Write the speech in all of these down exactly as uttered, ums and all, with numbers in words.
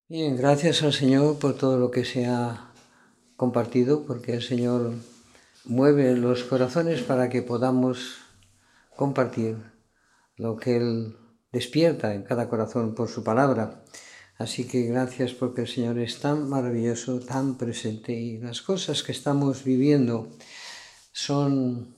Bien, gracias al Señor por todo lo que se ha compartido, porque el Señor mueve los corazones para que podamos compartir lo que Él despierta en cada corazón por su palabra. Así que gracias porque el Señor es tan maravilloso, tan presente, y las cosas que estamos viviendo son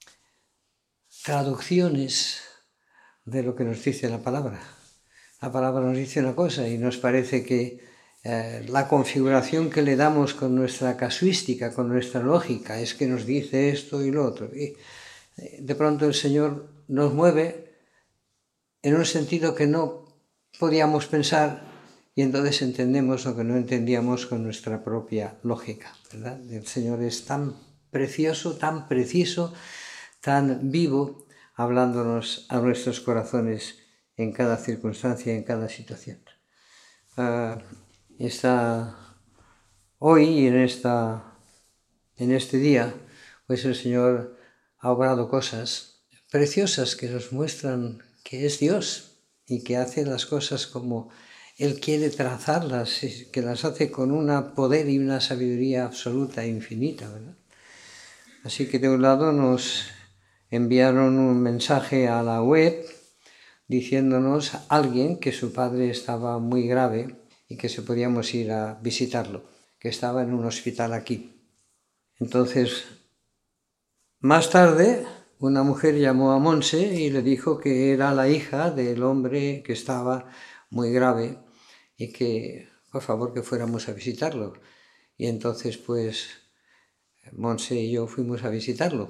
traducciones de lo que nos dice la palabra. La palabra nos dice una cosa y nos parece que eh, la configuración que le damos con nuestra casuística, con nuestra lógica, es que nos dice esto y lo otro. Y eh, de pronto el Señor nos mueve en un sentido que no podíamos pensar y entonces entendemos lo que no entendíamos con nuestra propia lógica, ¿verdad? El Señor es tan precioso, tan preciso, tan vivo, hablándonos a nuestros corazones en cada circunstancia, en cada situación. Uh, esta, hoy y en, esta, en este día, pues el Señor ha obrado cosas preciosas que nos muestran que es Dios y que hace las cosas como Él quiere trazarlas, que las hace con un poder y una sabiduría absoluta e infinita, ¿verdad? Así que de un lado nos enviaron un mensaje a la web diciéndonos a alguien que su padre estaba muy grave y que se podíamos ir a visitarlo, que estaba en un hospital aquí. Entonces, más tarde, una mujer llamó a Monse y le dijo que era la hija del hombre que estaba muy grave y que, por favor, que fuéramos a visitarlo. Y entonces, pues, Monse y yo fuimos a visitarlo.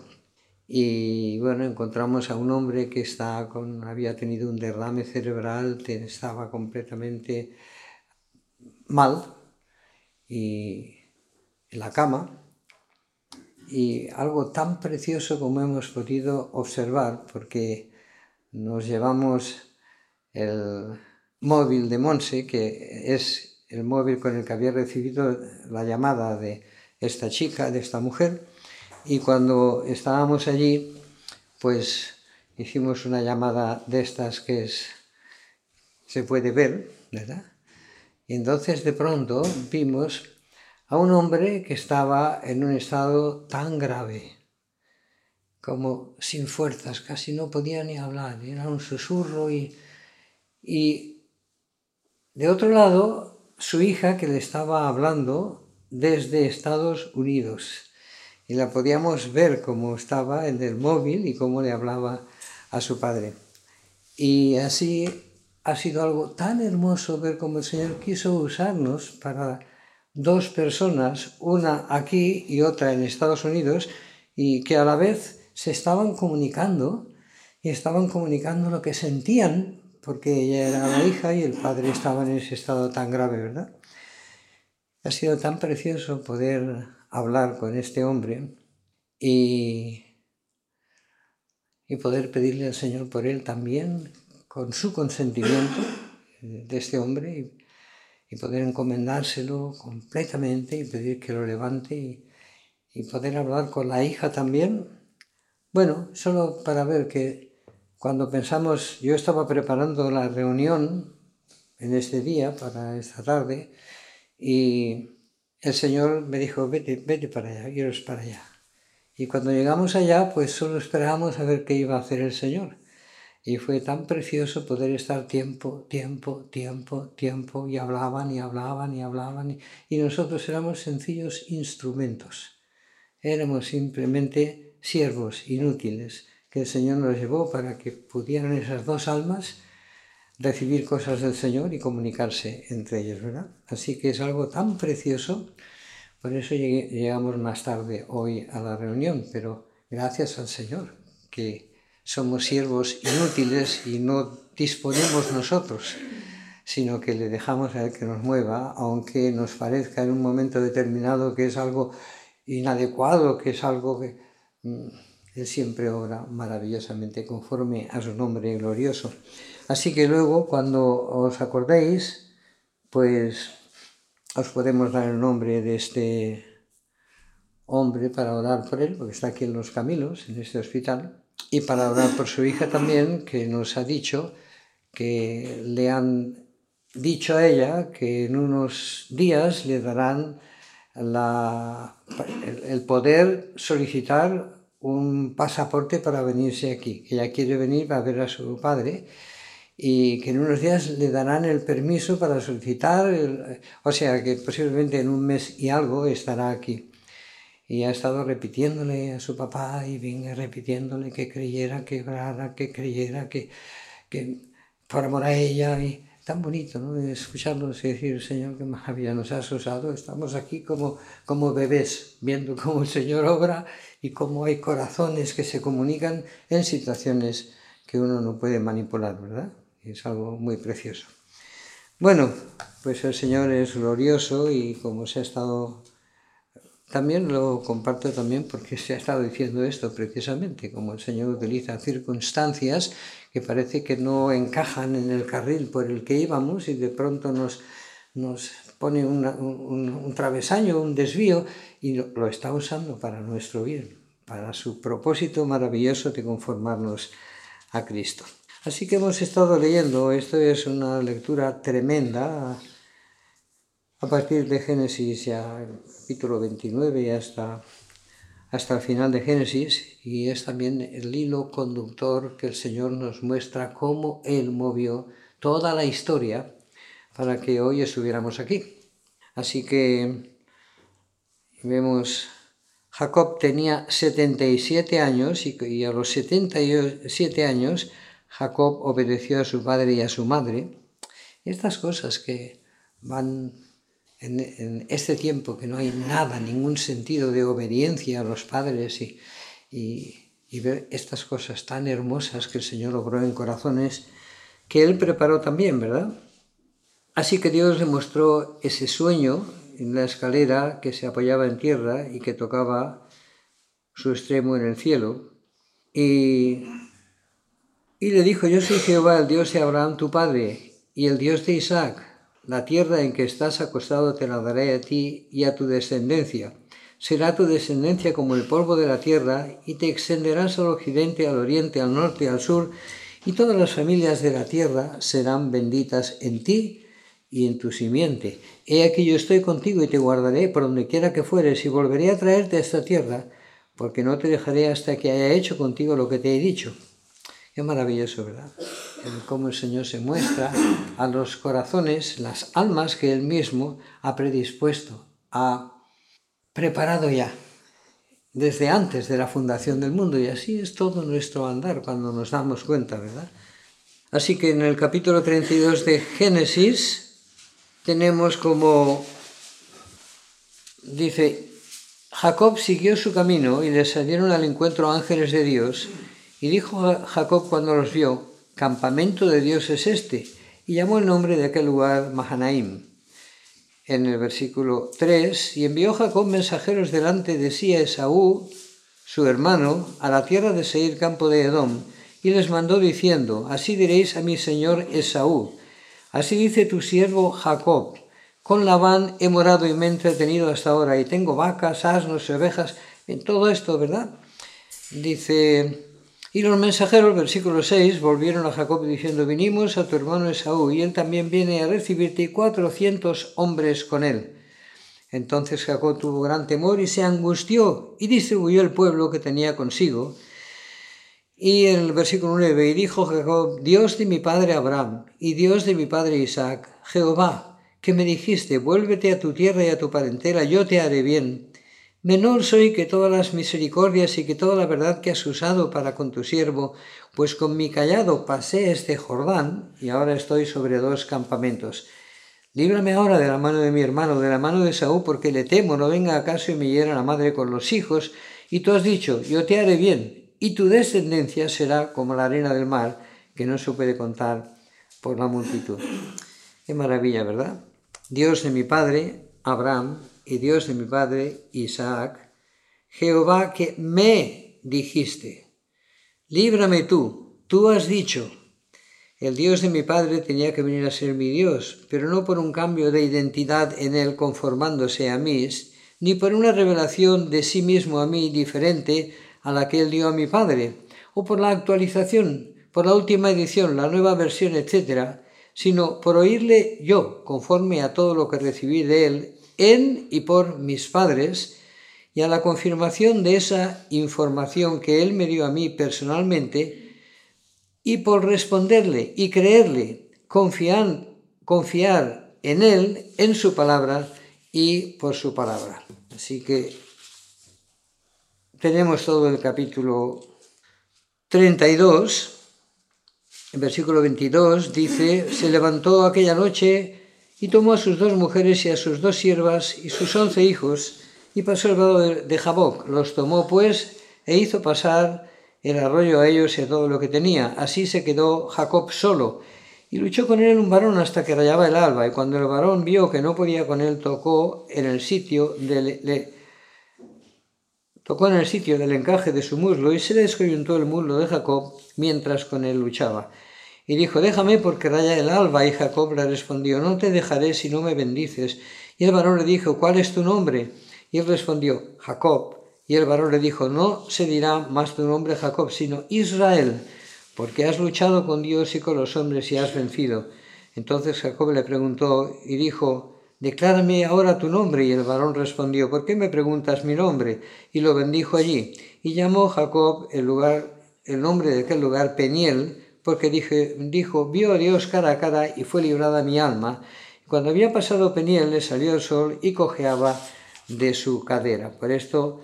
Y bueno, encontramos a un hombre que está con, había tenido un derrame cerebral, estaba completamente mal y en la cama, y algo tan precioso como hemos podido observar, porque nos llevamos el móvil de Monse, que es el móvil con el que había recibido la llamada de esta chica, de esta mujer, y cuando estábamos allí, pues hicimos una llamada de estas que es, se puede ver, ¿verdad? Y entonces de pronto vimos a un hombre que estaba en un estado tan grave, como sin fuerzas, casi no podía ni hablar, era un susurro y, y de otro lado su hija que le estaba hablando desde Estados Unidos. Y la podíamos ver cómo estaba en el móvil y cómo le hablaba a su padre. Y así ha sido algo tan hermoso ver cómo el Señor quiso usarnos para dos personas, una aquí y otra en Estados Unidos, y que a la vez se estaban comunicando y estaban comunicando lo que sentían, porque ella era la hija y el padre estaba en ese estado tan grave, ¿verdad? Ha sido tan precioso poder hablar con este hombre y, y poder pedirle al Señor por él también, con su consentimiento de este hombre, y, y poder encomendárselo completamente y pedir que lo levante y, y poder hablar con la hija también. Bueno, solo para ver que cuando pensamos, yo estaba preparando la reunión en este día, para esta tarde, y el Señor me dijo, vete, vete para allá, iros para allá. Y cuando llegamos allá, pues solo esperábamos a ver qué iba a hacer el Señor. Y fue tan precioso poder estar tiempo, tiempo, tiempo, tiempo, y hablaban y hablaban y hablaban, y, y nosotros éramos sencillos instrumentos. Éramos simplemente siervos inútiles que el Señor nos llevó para que pudieran esas dos almas recibir cosas del Señor y comunicarse entre ellos, ¿verdad? Así que es algo tan precioso. Por eso llegué, llegamos más tarde hoy a la reunión, pero gracias al Señor, que somos siervos inútiles y no disponemos nosotros, sino que le dejamos a Él que nos mueva, aunque nos parezca en un momento determinado que es algo inadecuado, que es algo que mmm, Él siempre obra maravillosamente conforme a su nombre glorioso. Así que luego, cuando os acordéis, pues os podemos dar el nombre de este hombre para orar por él, porque está aquí en Los Camilos, en este hospital, y para orar por su hija también, que nos ha dicho que le han dicho a ella que en unos días le darán la, el, el poder solicitar un pasaporte para venirse aquí, que ella quiere venir para ver a su padre y que en unos días le darán el permiso para solicitar, el, o sea que posiblemente en un mes y algo estará aquí. Y ha estado repitiéndole a su papá y venga repitiéndole que creyera, que orara, que creyera, que, que por amor a ella. Y tan bonito, ¿no? Escucharlos y decir, Señor, qué maravilla nos has usado. Estamos aquí como, como bebés, viendo cómo el Señor obra y cómo hay corazones que se comunican en situaciones que uno no puede manipular, ¿verdad? Y es algo muy precioso. Bueno, pues el Señor es glorioso y como se ha estado... También lo comparto también porque se ha estado diciendo esto precisamente, como el Señor utiliza circunstancias que parece que no encajan en el carril por el que íbamos y de pronto nos, nos pone una, un, un travesaño, un desvío y lo, lo está usando para nuestro bien, para su propósito maravilloso de conformarnos a Cristo. Así que hemos estado leyendo, esto es una lectura tremenda, a partir de Génesis, ya el capítulo veintinueve hasta, hasta el final de Génesis, y es también el hilo conductor que el Señor nos muestra cómo Él movió toda la historia para que hoy estuviéramos aquí. Así que vemos, Jacob tenía setenta y siete años y, y a los setenta y siete años Jacob obedeció a su padre y a su madre. Estas cosas que van... En, en este tiempo que no hay nada, ningún sentido de obediencia a los padres y, y, y ver estas cosas tan hermosas que el Señor obró en corazones que Él preparó también, ¿verdad? Así que Dios le mostró ese sueño en la escalera que se apoyaba en tierra y que tocaba su extremo en el cielo y, y le dijo, yo soy Jehová, el Dios de Abraham tu padre y el Dios de Isaac. La tierra en que estás acostado te la daré a ti y a tu descendencia. Será tu descendencia como el polvo de la tierra, y te extenderás al occidente, al oriente, al norte, al sur, y todas las familias de la tierra serán benditas en ti y en tu simiente. He aquí yo estoy contigo y te guardaré por donde quiera que fueres, y volveré a traerte a esta tierra, porque no te dejaré hasta que haya hecho contigo lo que te he dicho. Qué maravilloso, ¿verdad? El cómo el Señor se muestra a los corazones, las almas que Él mismo ha predispuesto, ha preparado ya, desde antes de la fundación del mundo. Y así es todo nuestro andar cuando nos damos cuenta, ¿verdad? Así que en el capítulo treinta y dos de Génesis tenemos como, dice, Jacob siguió su camino y le salieron al encuentro ángeles de Dios. Y dijo Jacob cuando los vio, campamento de Dios es este, y llamó el nombre de aquel lugar Mahanaim. En el versículo tres, y envió Jacob mensajeros delante de sí a Esaú, su hermano, a la tierra de Seir, campo de Edom, y les mandó diciendo, así diréis a mi señor Esaú, así dice tu siervo Jacob, con Labán he morado y me he entretenido hasta ahora, y tengo vacas, asnos y ovejas, en todo esto, ¿verdad? Dice... Y los mensajeros, versículo seis, volvieron a Jacob diciendo, vinimos a tu hermano Esaú, y él también viene a recibirte, y cuatrocientos hombres con él. Entonces Jacob tuvo gran temor y se angustió, y distribuyó el pueblo que tenía consigo. Y en el versículo nueve, y dijo Jacob, Dios de mi padre Abraham, y Dios de mi padre Isaac, Jehová, que me dijiste, vuélvete a tu tierra y a tu parentela, yo te haré bien. Menor soy que todas las misericordias y que toda la verdad que has usado para con tu siervo, pues con mi cayado pasé este Jordán y ahora estoy sobre dos campamentos. Líbrame ahora de la mano de mi hermano, de la mano de Esaú, porque le temo, no venga acaso y me hiera la madre con los hijos. Y tú has dicho, yo te haré bien, y tu descendencia será como la arena del mar, que no se puede contar por la multitud. Qué maravilla, ¿verdad? Dios de mi padre, Abraham, y Dios de mi padre Isaac, Jehová que me dijiste, líbrame tú, tú has dicho. El Dios de mi padre tenía que venir a ser mi Dios, pero no por un cambio de identidad en él conformándose a mí, ni por una revelación de sí mismo a mí diferente a la que él dio a mi padre, o por la actualización, por la última edición, la nueva versión, etcétera, sino por oírle yo, conforme a todo lo que recibí de él, en y por mis padres, y a la confirmación de esa información que él me dio a mí personalmente, y por responderle y creerle, confiar, confiar en él, en su palabra y por su palabra. Así que tenemos todo el capítulo treinta y dos. En versículo veintidós dice: se levantó aquella noche y tomó a sus dos mujeres y a sus dos siervas y sus once hijos y pasó el vado de Jaboc. Los tomó pues e hizo pasar el arroyo a ellos y a todo lo que tenía. Así se quedó Jacob solo y luchó con él un varón hasta que rayaba el alba. Y cuando el varón vio que no podía con él, tocó en el sitio del, le, tocó en el sitio del encaje de su muslo y se le descoyuntó el muslo de Jacob mientras con él luchaba. Y dijo: déjame porque raya el alba. Y Jacob le respondió: no te dejaré si no me bendices. Y el varón le dijo: ¿cuál es tu nombre? Y él respondió: Jacob. Y el varón le dijo: no se dirá más tu nombre Jacob, sino Israel, porque has luchado con Dios y con los hombres y has vencido. Entonces Jacob le preguntó y dijo: declárame ahora tu nombre. Y el varón respondió: ¿por qué me preguntas mi nombre? Y lo bendijo allí. Y llamó Jacob el lugar, el nombre de aquel lugar Peniel, porque dije, dijo: vio a Dios cara a cara y fue librada mi alma. Cuando había pasado Peniel, le salió el sol y cojeaba de su cadera. Por esto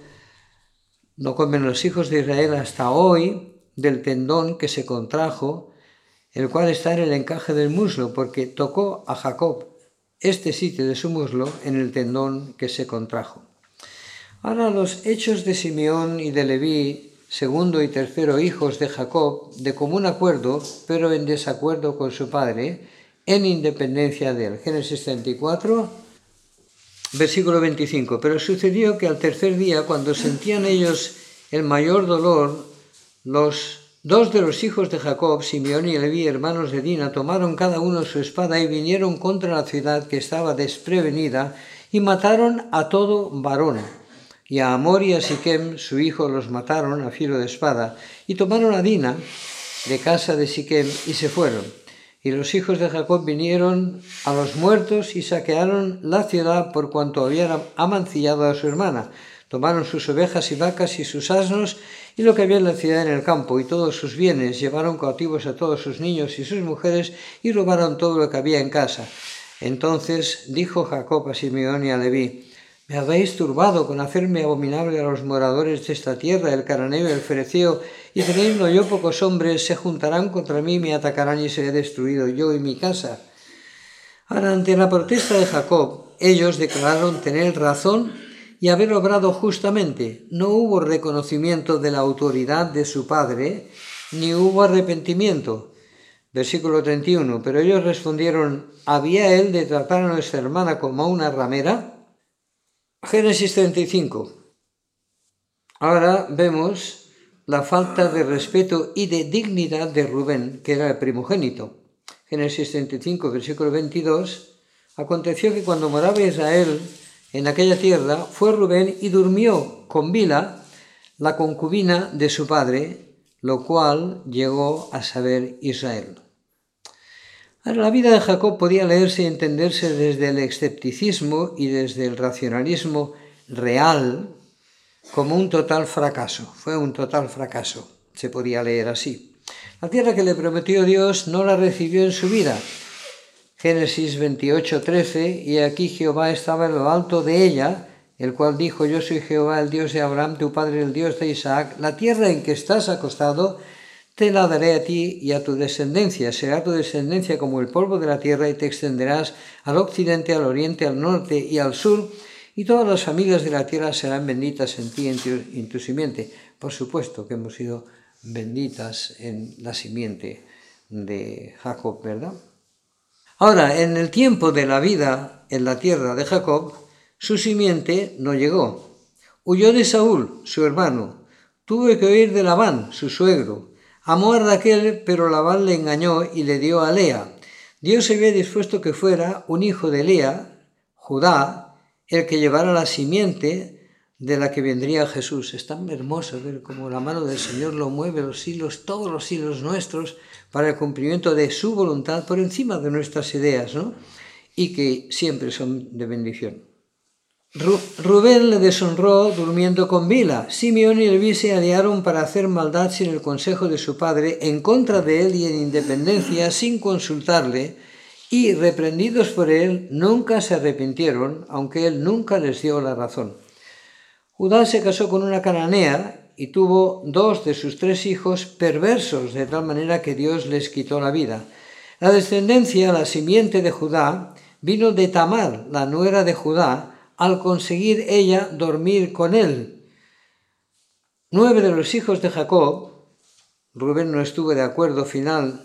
no comen los hijos de Israel hasta hoy del tendón que se contrajo, el cual está en el encaje del muslo, porque tocó a Jacob este sitio de su muslo en el tendón que se contrajo. Ahora los hechos de Simeón y de Leví, segundo y tercero hijos de Jacob, de común acuerdo, pero en desacuerdo con su padre, en independencia de él. Génesis treinta y cuatro, versículo veinticinco. Pero sucedió que al tercer día, cuando sentían ellos el mayor dolor, los dos de los hijos de Jacob, Simeón y Leví, hermanos de Dina, tomaron cada uno su espada y vinieron contra la ciudad que estaba desprevenida y mataron a todo varón. Y a Amor y a Siquem, su hijo, los mataron a filo de espada, y tomaron a Dina de casa de Siquem y se fueron. Y los hijos de Jacob vinieron a los muertos y saquearon la ciudad por cuanto habían amancillado a su hermana. Tomaron sus ovejas y vacas y sus asnos y lo que había en la ciudad en el campo y todos sus bienes. Llevaron cautivos a todos sus niños y sus mujeres y robaron todo lo que había en casa. Entonces dijo Jacob a Simeón y a Leví: me habéis turbado con hacerme abominable a los moradores de esta tierra, el cananeo y el fereceo, y teniendo yo pocos hombres, se juntarán contra mí, me atacarán y seré destruido yo y mi casa. Ahora, ante la protesta de Jacob, ellos declararon tener razón y haber obrado justamente. No hubo reconocimiento de la autoridad de su padre, ni hubo arrepentimiento. Versículo treinta y uno. Pero ellos respondieron: ¿había él de tratar a nuestra hermana como a una ramera? Génesis treinta y cinco. Ahora vemos la falta de respeto y de dignidad de Rubén, que era el primogénito. Génesis treinta y cinco, versículo veintidós. Aconteció que cuando moraba Israel en aquella tierra, fue Rubén y durmió con Bila, la concubina de su padre, lo cual llegó a saber Israel. Ahora, la vida de Jacob podía leerse y entenderse desde el escepticismo y desde el racionalismo real como un total fracaso. Fue un total fracaso, se podía leer así. La tierra que le prometió Dios no la recibió en su vida. Génesis veintiocho, trece, y aquí Jehová estaba en lo alto de ella, el cual dijo: yo soy Jehová, el Dios de Abraham, tu padre, el Dios de Isaac. La tierra en que estás acostado te la daré a ti y a tu descendencia. Será tu descendencia como el polvo de la tierra y te extenderás al occidente, al oriente, al norte y al sur, y todas las familias de la tierra serán benditas en ti y en tu, en tu simiente. Por supuesto que hemos sido benditas en la simiente de Jacob, ¿verdad? Ahora, en el tiempo de la vida en la tierra de Jacob, su simiente no llegó. Huyó de Saúl, su hermano. Tuvo que huir de Labán, su suegro. Amó a Raquel, pero Labán le engañó y le dio a Lea. Dios había dispuesto que fuera un hijo de Lea, Judá, el que llevara la simiente de la que vendría Jesús. Es tan hermoso ver cómo la mano del Señor lo mueve los hilos, todos los hilos nuestros, para el cumplimiento de su voluntad por encima de nuestras ideas, ¿no? Y que siempre son de bendición. Rubén le deshonró durmiendo con Bilha. Simeón y Leví se aliaron para hacer maldad sin el consejo de su padre, en contra de él y en independencia, sin consultarle, y reprendidos por él, nunca se arrepintieron, aunque él nunca les dio la razón. Judá se casó con una cananea y tuvo dos de sus tres hijos perversos, de tal manera que Dios les quitó la vida. La descendencia, la simiente de Judá, vino de Tamar, la nuera de Judá, al conseguir ella dormir con él. Nueve de los hijos de Jacob, Rubén no estuvo de acuerdo final,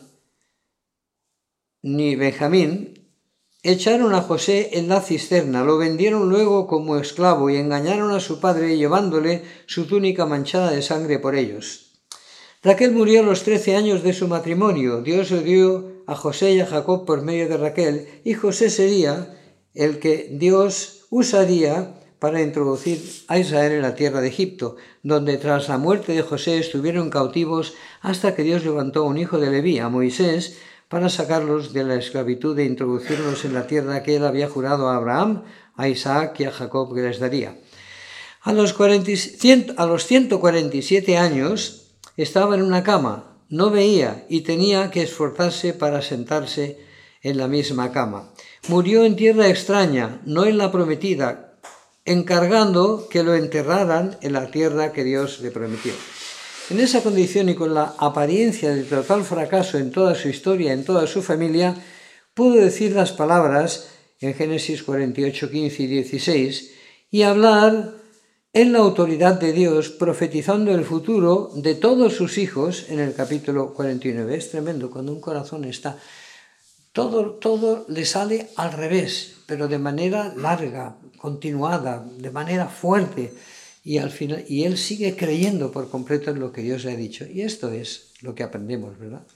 ni Benjamín, echaron a José en la cisterna, lo vendieron luego como esclavo y engañaron a su padre llevándole su túnica manchada de sangre por ellos. Raquel murió a los trece años de su matrimonio. Dios le dio a José y a Jacob por medio de Raquel, y José sería el que Dios usaría para introducir a Israel en la tierra de Egipto, donde tras la muerte de José estuvieron cautivos hasta que Dios levantó a un hijo de Leví, a Moisés, para sacarlos de la esclavitud e introducirlos en la tierra que él había jurado a Abraham, a Isaac y a Jacob que les daría. A los, cuarenta, a los ciento cuarenta y siete años estaba en una cama, no veía y tenía que esforzarse para sentarse en la misma cama. Murió en tierra extraña, no en la prometida, encargando que lo enterraran en la tierra que Dios le prometió. En esa condición y con la apariencia de total fracaso en toda su historia, en toda su familia, pudo decir las palabras en Génesis cuarenta y ocho, quince y dieciséis y hablar en la autoridad de Dios, profetizando el futuro de todos sus hijos en el capítulo cuarenta y nueve. Es tremendo cuando un corazón está... Todo, todo le sale al revés, pero de manera larga, continuada, de manera fuerte. Y, al final, y él sigue creyendo por completo en lo que Dios le ha dicho. Y esto es lo que aprendemos, ¿verdad?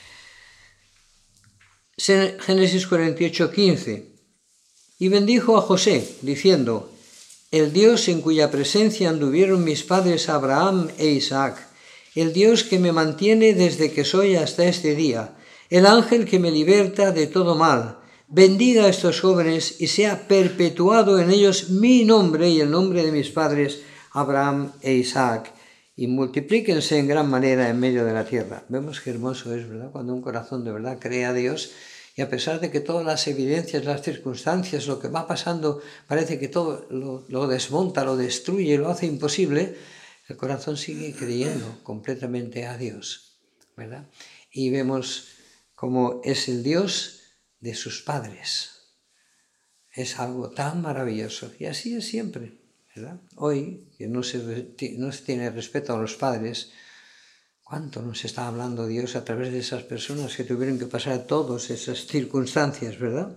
Génesis cuarenta y ocho, quince. Y bendijo a José, diciendo: el Dios en cuya presencia anduvieron mis padres Abraham e Isaac, el Dios que me mantiene desde que soy hasta este día, el ángel que me liberta de todo mal, bendiga a estos jóvenes y sea perpetuado en ellos mi nombre y el nombre de mis padres Abraham e Isaac, y multiplíquense en gran manera en medio de la tierra. Vemos qué hermoso es, ¿verdad? Cuando un corazón de verdad cree a Dios, y a pesar de que todas las evidencias, las circunstancias, lo que va pasando, parece que todo lo, lo desmonta, lo destruye, lo hace imposible, el corazón sigue creyendo completamente a Dios, ¿verdad? Y vemos cómo es el Dios de sus padres. Es algo tan maravilloso, y así es siempre, ¿verdad? Hoy, que no se, no se tiene respeto a los padres, ¿cuánto nos está hablando Dios a través de esas personas que tuvieron que pasar todas esas circunstancias, ¿verdad?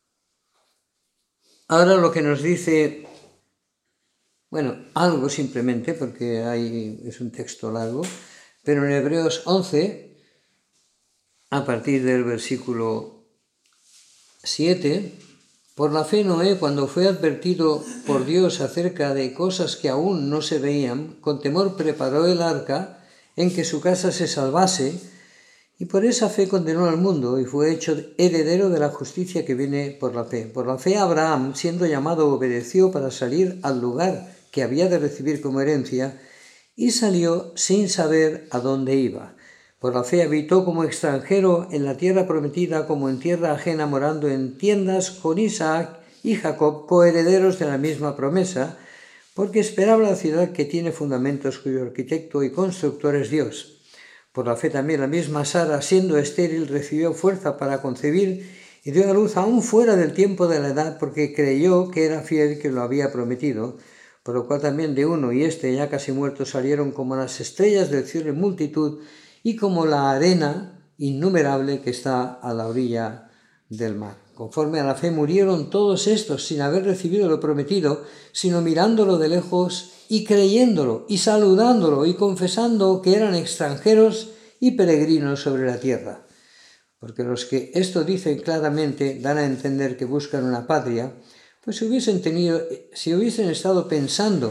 Ahora lo que nos dice, bueno, algo simplemente, porque hay, es un texto largo, pero en Hebreos once, a partir del versículo siete, por la fe Noé, cuando fue advertido por Dios acerca de cosas que aún no se veían, con temor preparó el arca en que su casa se salvase, y por esa fe condenó al mundo y fue hecho heredero de la justicia que viene por la fe. Por la fe Abraham, siendo llamado, obedeció para salir al lugar que había de recibir como herencia, y salió sin saber a dónde iba. Por la fe habitó como extranjero en la tierra prometida, como en tierra ajena, morando en tiendas con Isaac y Jacob, coherederos de la misma promesa, porque esperaba la ciudad que tiene fundamentos, cuyo arquitecto y constructor es Dios. Por la fe también la misma Sara, siendo estéril, recibió fuerza para concebir y dio a luz aún fuera del tiempo de la edad, porque creyó que era fiel que lo había prometido, por lo cual también de uno y este ya casi muerto salieron como las estrellas del cielo en multitud, y como la arena innumerable que está a la orilla del mar. Conforme a la fe murieron todos estos sin haber recibido lo prometido, sino mirándolo de lejos y creyéndolo y saludándolo y confesando que eran extranjeros y peregrinos sobre la tierra. Porque los que esto dicen claramente dan a entender que buscan una patria, pues si hubiesen tenido, si hubiesen estado pensando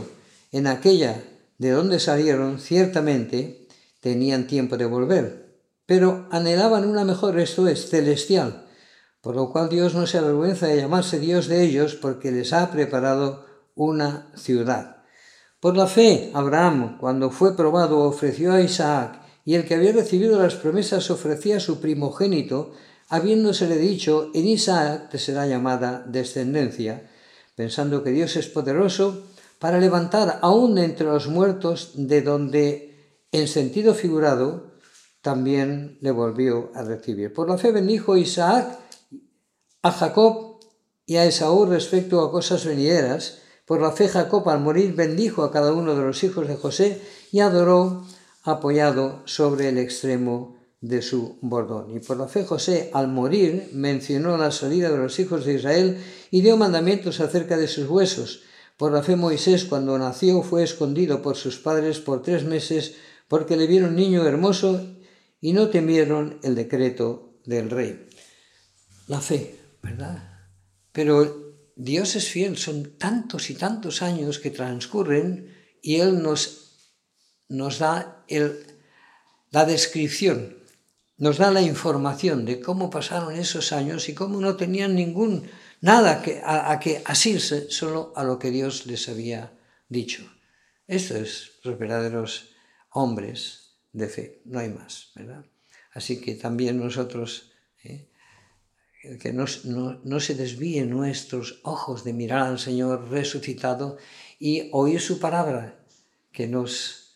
En aquella de donde salieron, ciertamente tenían tiempo de volver, pero anhelaban una mejor, esto es, celestial, por lo cual Dios no se avergüenza de llamarse Dios de ellos, porque les ha preparado una ciudad. Por la fe, Abraham, cuando fue probado, ofreció a Isaac, y el que había recibido las promesas ofrecía a su primogénito, habiéndosele dicho, en Isaac te será llamada descendencia, pensando que Dios es poderoso para levantar aún de entre los muertos, de donde, en sentido figurado, también le volvió a recibir. Por la fe bendijo Isaac a Jacob y a Esaú respecto a cosas venideras. Por la fe Jacob al morir bendijo a cada uno de los hijos de José y adoró apoyado sobre el extremo de su bordón. Y por la fe José al morir mencionó la salida de los hijos de Israel y dio mandamientos acerca de sus huesos. Por la fe Moisés cuando nació fue escondido por sus padres por tres meses porque le vieron niño hermoso y no temieron el decreto del rey. La fe, ¿verdad? Pero Dios es fiel, son tantos y tantos años que transcurren y Él nos, nos da el, la descripción, nos da la información de cómo pasaron esos años y cómo no tenían ningún, nada que, a, a que asirse, solo a lo que Dios les había dicho. Esto es los verdaderos hombres de fe, no hay más, ¿verdad? Así que también nosotros... ¿eh? que no, no, no se desvíen nuestros ojos de mirar al Señor resucitado y oír su palabra, que nos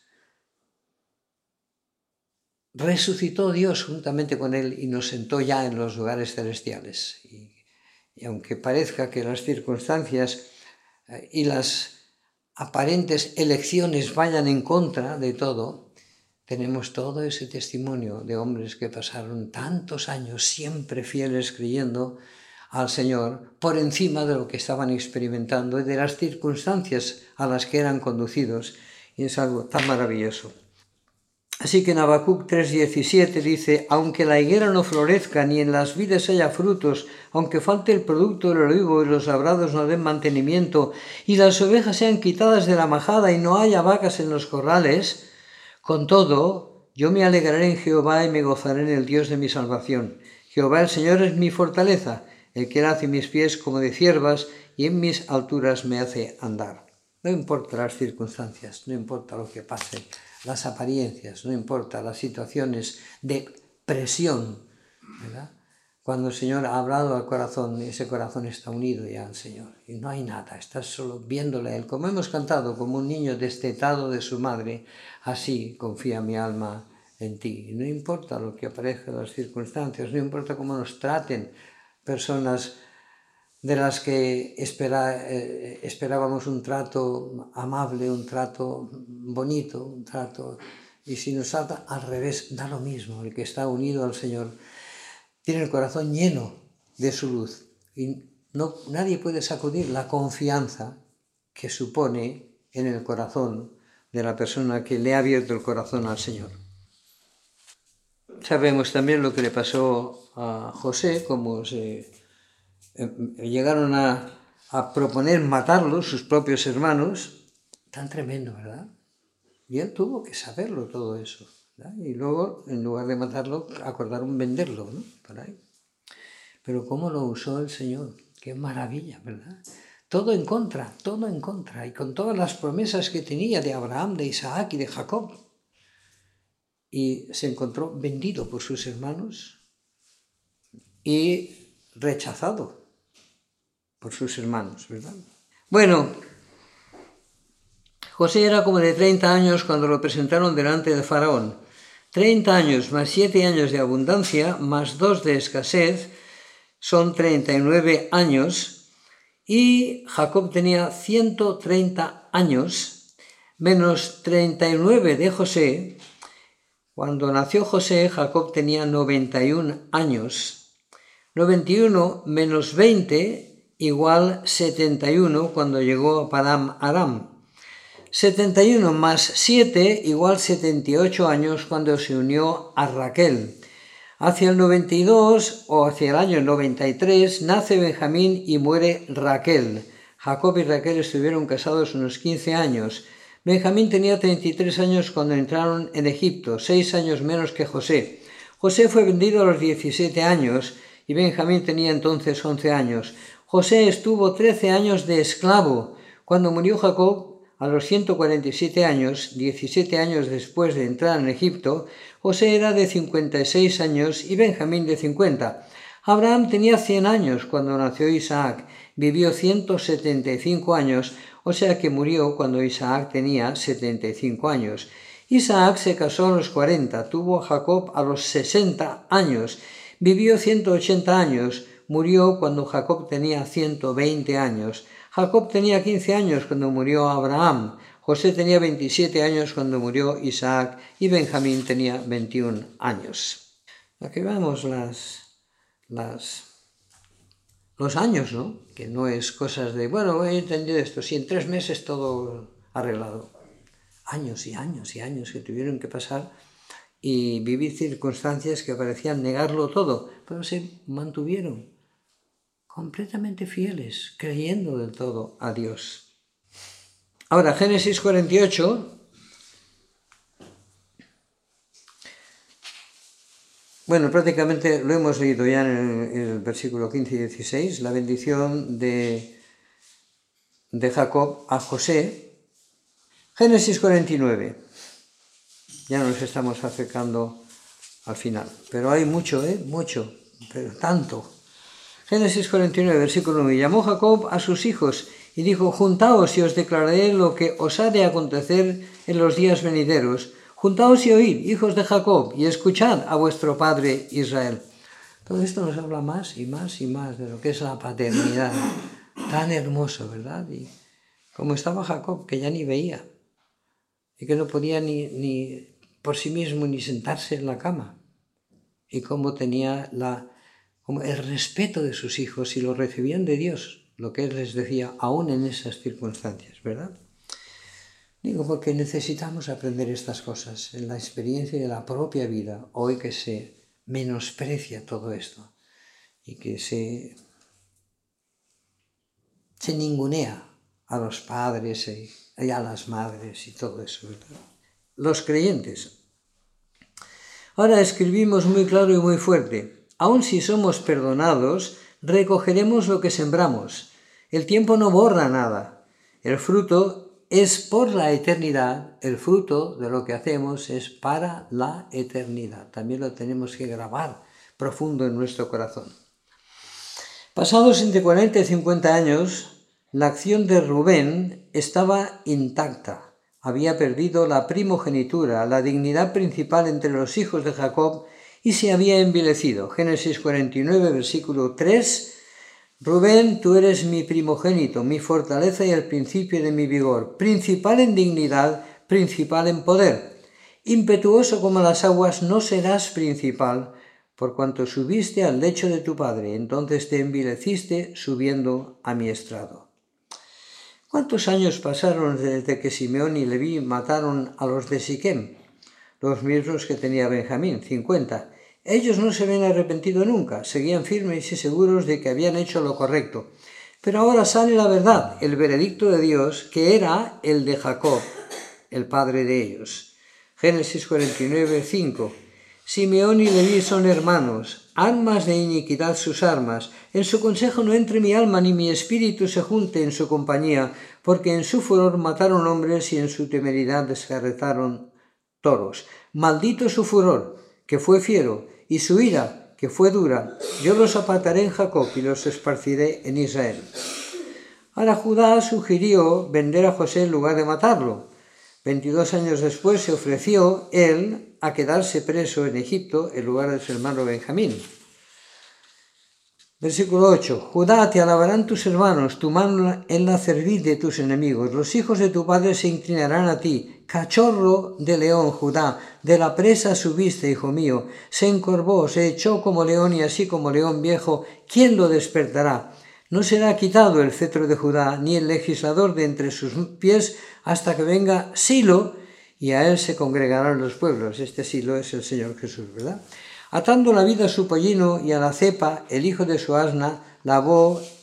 resucitó Dios juntamente con Él y nos sentó ya en los lugares celestiales. Y, y aunque parezca que las circunstancias eh, y las aparentes elecciones vayan en contra de todo, tenemos todo ese testimonio de hombres que pasaron tantos años siempre fieles creyendo al Señor por encima de lo que estaban experimentando y de las circunstancias a las que eran conducidos, y es algo tan maravilloso. Así que en Habacuc tres diecisiete dice, aunque la higuera no florezca ni en las vides haya frutos, aunque falte el producto del olivo y los labrados no den mantenimiento y las ovejas sean quitadas de la majada y no haya vacas en los corrales, con todo, yo me alegraré en Jehová y me gozaré en el Dios de mi salvación. Jehová el Señor es mi fortaleza, el que hace mis pies como de ciervas y en mis alturas me hace andar. No importa las circunstancias, no importa lo que pase, las apariencias, no importa las situaciones de presión, ¿verdad? Cuando el Señor ha hablado al corazón, ese corazón está unido ya al Señor. Y no hay nada, estás solo viéndole a Él. Como hemos cantado, como un niño destetado de su madre, así confía mi alma en ti. Y no importa lo que aparezca en las circunstancias, no importa cómo nos traten personas de las que espera, eh, esperábamos un trato amable, un trato bonito, un trato... Y si nos trata al revés, da lo mismo. El que está unido al Señor tiene el corazón lleno de su luz y no, nadie puede sacudir la confianza que supone en el corazón de la persona que le ha abierto el corazón al Señor. Sabemos también lo que le pasó a José, como se eh, llegaron a, a proponer matarlo sus propios hermanos. Tan tremendo, ¿verdad? Y él tuvo que saberlo todo eso. ¿verdad? Y luego, en lugar de matarlo, acordaron venderlo, ¿no? Por ahí. Pero cómo lo usó el Señor, qué maravilla, ¿verdad? Todo en contra, todo en contra, y con todas las promesas que tenía de Abraham, de Isaac y de Jacob. Y se encontró vendido por sus hermanos y rechazado por sus hermanos, ¿verdad? Bueno, José era como de treinta años cuando lo presentaron delante de Faraón. treinta años más siete años de abundancia, más dos de escasez, son treinta y nueve años, y Jacob tenía ciento treinta años, menos treinta y nueve de José. Cuando nació José, Jacob tenía noventa y un años. noventa y uno menos veinte igual setenta y uno cuando llegó a Padán Aram. setenta y uno más siete igual setenta y ocho años cuando se unió a Raquel. Hacia el noventa y dos o hacia el año noventa y tres nace Benjamín y muere Raquel. Jacob y Raquel estuvieron casados unos quince años. Benjamín tenía treinta y tres años cuando entraron en Egipto, seis años menos que José. José fue vendido a los diecisiete años y Benjamín tenía entonces once años. José estuvo trece años de esclavo. Cuando murió Jacob, a los ciento cuarenta y siete años, diecisiete años después de entrar en Egipto, José era de cincuenta y seis años y Benjamín de cincuenta. Abraham tenía cien años cuando nació Isaac, vivió ciento setenta y cinco años, o sea que murió cuando Isaac tenía setenta y cinco años. Isaac se casó a los cuarenta, tuvo a Jacob a los sesenta años, vivió ciento ochenta años, murió cuando Jacob tenía ciento veinte años. Jacob tenía quince años cuando murió Abraham, José tenía veintisiete años cuando murió Isaac y Benjamín tenía veintiún años. Aquí vemos las, las, los años, ¿no? Que no es cosas de, bueno, he entendido esto, si en tres meses todo arreglado. Años y años y años que tuvieron que pasar y vivir circunstancias que parecían negarlo todo, pero se mantuvieron completamente fieles, creyendo del todo a Dios. Ahora, Génesis cuarenta y ocho, bueno, prácticamente lo hemos leído ya en el, en el versículo quince y dieciséis, la bendición de, de Jacob a José. Génesis cuarenta y nueve, ya nos estamos acercando al final, pero hay mucho, ¿eh? Mucho, pero tanto. Génesis cuarenta y nueve, versículo uno, y llamó Jacob a sus hijos y dijo, juntaos y os declararé lo que os ha de acontecer en los días venideros. Juntaos y oíd, hijos de Jacob, y escuchad a vuestro padre Israel. Todo esto nos habla más y más y más de lo que es la paternidad. Tan hermoso, ¿verdad? Y como estaba Jacob, que ya ni veía, y que no podía ni, ni por sí mismo ni sentarse en la cama, y cómo tenía la, como el respeto de sus hijos y lo recibían de Dios, lo que él les decía, aún en esas circunstancias, ¿verdad? Digo, porque necesitamos aprender estas cosas en la experiencia de la propia vida, hoy que se menosprecia todo esto y que se, se ningunea a los padres y a las madres y todo eso, ¿verdad? Los creyentes. Ahora escribimos muy claro y muy fuerte, aun si somos perdonados, recogeremos lo que sembramos. El tiempo no borra nada. El fruto es por la eternidad, el fruto de lo que hacemos es para la eternidad. También lo tenemos que grabar profundo en nuestro corazón. Pasados entre cuarenta y cincuenta años, la acción de Rubén estaba intacta. Había perdido la primogenitura, la dignidad principal entre los hijos de Jacob, y se había envilecido. Génesis cuarenta y nueve, versículo tres. Rubén, tú eres mi primogénito, mi fortaleza y el principio de mi vigor, principal en dignidad, principal en poder. Impetuoso como las aguas no serás principal, por cuanto subiste al lecho de tu padre, entonces te envileciste subiendo a mi estrado. ¿Cuántos años pasaron desde que Simeón y Leví mataron a los de Siquem? Los mismos que tenía Benjamín, cincuenta. Ellos no se habían arrepentido nunca, seguían firmes y seguros de que habían hecho lo correcto. Pero ahora sale la verdad, el veredicto de Dios, que era el de Jacob, el padre de ellos. Génesis cuarenta y nueve, cinco. Simeón y Leví son hermanos, armas de iniquidad sus armas. En su consejo no entre mi alma, ni mi espíritu se junte en su compañía, porque en su furor mataron hombres y en su temeridad descarretaron toros. Maldito su furor, que fue fiero, y su ira, que fue dura. Yo los apartaré en Jacob y los esparciré en Israel. Ahora Judá sugirió vender a José en lugar de matarlo. Veintidós años después se ofreció él a quedarse preso en Egipto en lugar de su hermano Benjamín. Versículo ocho. Judá, te alabarán tus hermanos, tu mano en la cerviz de tus enemigos. Los hijos de tu padre se inclinarán a ti. Cachorro de león, Judá, de la presa subiste, hijo mío. Se encorvó, se echó como león y así como león viejo, ¿quién lo despertará? No será quitado el cetro de Judá, ni el legislador de entre sus pies, hasta que venga Silo, y a él se congregarán los pueblos. Este Silo es el Señor Jesús, ¿verdad? Atando la vida a su pollino y a la cepa, el hijo de su asna lavó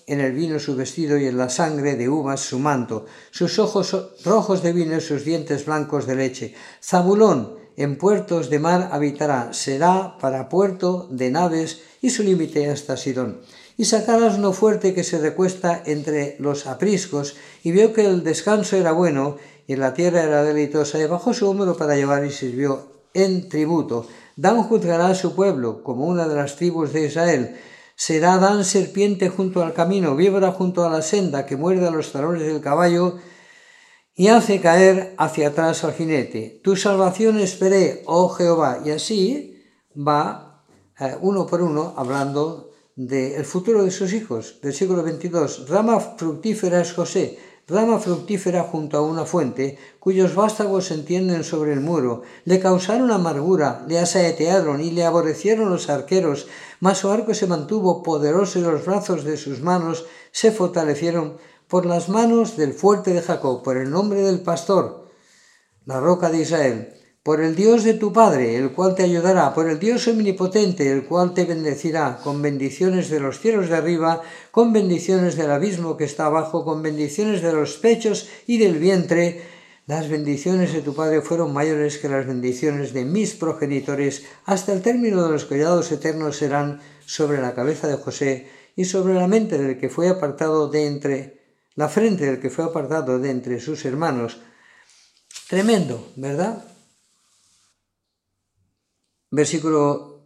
en el vino su vestido y en la sangre de uvas su manto, sus ojos rojos de vino y sus dientes blancos de leche. Zabulón en puertos de mar habitará, será para puerto de naves y su límite hasta Sidón. Y sacar asno fuerte que se recuesta entre los apriscos, y vio que el descanso era bueno y la tierra era deleitosa, y bajó su hombro para llevar y sirvió en tributo. Dan juzgará a su pueblo como una de las tribus de Israel. Será Dan serpiente junto al camino, víbora junto a la senda, que muerde a los talones del caballo y hace caer hacia atrás al jinete. Tu salvación esperé, oh Jehová. Y así va eh, uno por uno hablando del futuro de sus hijos. Versículo veintidós. Rama fructífera es José, rama fructífera junto a una fuente, cuyos vástagos se entienden sobre el muro. Le causaron amargura, le asaetearon y le aborrecieron los arqueros, mas su arco se mantuvo poderoso y los brazos de sus manos se fortalecieron por las manos del fuerte de Jacob, por el nombre del pastor, la roca de Israel, por el Dios de tu Padre, el cual te ayudará, por el Dios omnipotente, el cual te bendecirá, con bendiciones de los cielos de arriba, con bendiciones del abismo que está abajo, con bendiciones de los pechos y del vientre. Las bendiciones de tu Padre fueron mayores que las bendiciones de mis progenitores, hasta el término de los collados eternos serán sobre la cabeza de José y sobre la mente del que fue apartado de entre, la frente del que fue apartado de entre sus hermanos. Tremendo, ¿verdad? Versículo,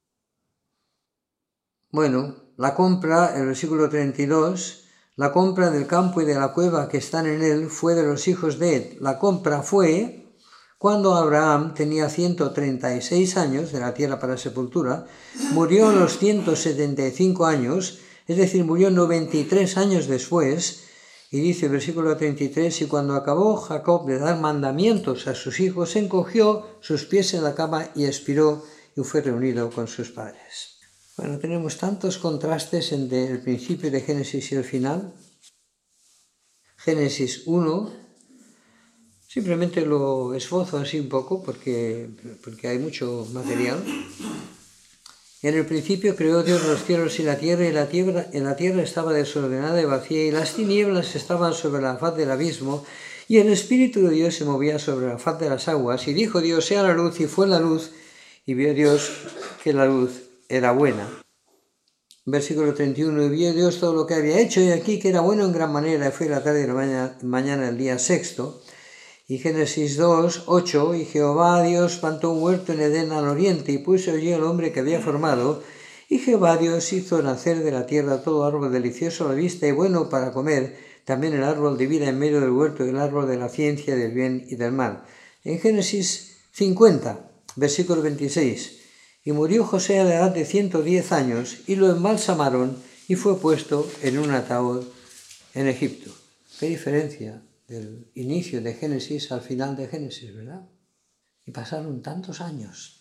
bueno, la compra, el versículo treinta y dos, la compra del campo y de la cueva que están en él fue de los hijos de Ed. La compra fue cuando Abraham tenía ciento treinta y seis años de la tierra para sepultura, murió a los ciento setenta y cinco años, es decir, murió noventa y tres años después, y dice el versículo treinta y tres, y cuando acabó Jacob de dar mandamientos a sus hijos, se encogió sus pies en la cama y expiró y fue reunido con sus padres. Bueno, tenemos tantos contrastes entre el principio de Génesis y el final. Génesis uno, simplemente lo esbozo así un poco porque, porque hay mucho material. En el principio creó Dios los cielos y la tierra, y la tierra, en la tierra estaba desordenada y vacía, y las tinieblas estaban sobre la faz del abismo, y el Espíritu de Dios se movía sobre la faz de las aguas. Y dijo Dios, sea la luz, y fue la luz, y vio Dios que la luz era buena. Versículo treinta y uno, y vio Dios todo lo que había hecho, y aquí que era bueno en gran manera, y fue la tarde y la mañana, mañana el día sexto. Y Génesis dos, ocho, y Jehová Dios plantó un huerto en Edén al oriente, y puso allí el hombre que había formado, y Jehová Dios hizo nacer de la tierra todo árbol delicioso a la vista y bueno para comer, también el árbol de vida en medio del huerto y el árbol de la ciencia del bien y del mal. En Génesis cincuenta, versículo veintiséis, y murió José a la edad de ciento diez años, y lo embalsamaron, y fue puesto en un ataúd en Egipto. ¿Qué diferencia del inicio de Génesis al final de Génesis, verdad? Y pasaron tantos años.